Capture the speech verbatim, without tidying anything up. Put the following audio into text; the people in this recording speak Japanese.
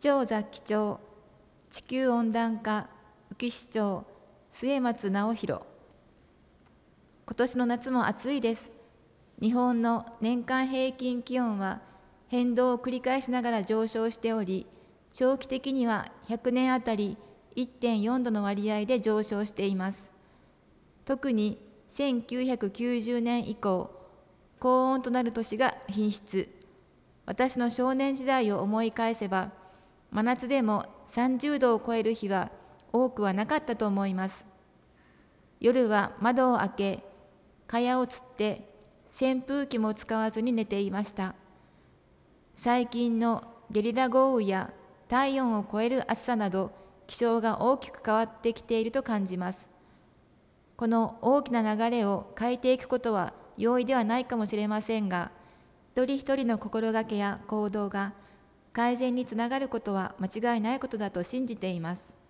長雑記帳、地球温暖化、宇城市長、末松直弘。今年の夏も暑いです。日本の年間平均気温は変動を繰り返しながら上昇しており、長期的にはひゃくねんあたり いってんよん 度の割合で上昇しています。特にせんきゅうひゃくきゅうじゅうねん以降、高温となる年が頻出。私の少年時代を思い返せば、真夏でもさんじゅうどを超える日は多くはなかったと思います。夜は窓を開け、蚊帳をつって扇風機も使わずに寝ていました。最近のゲリラ豪雨や体温を超える暑さなど、気象が大きく変わってきていると感じます。この大きな流れを変えていくことは容易ではないかもしれませんが、一人一人の心がけや行動が改善につながることは間違いないことだと信じています。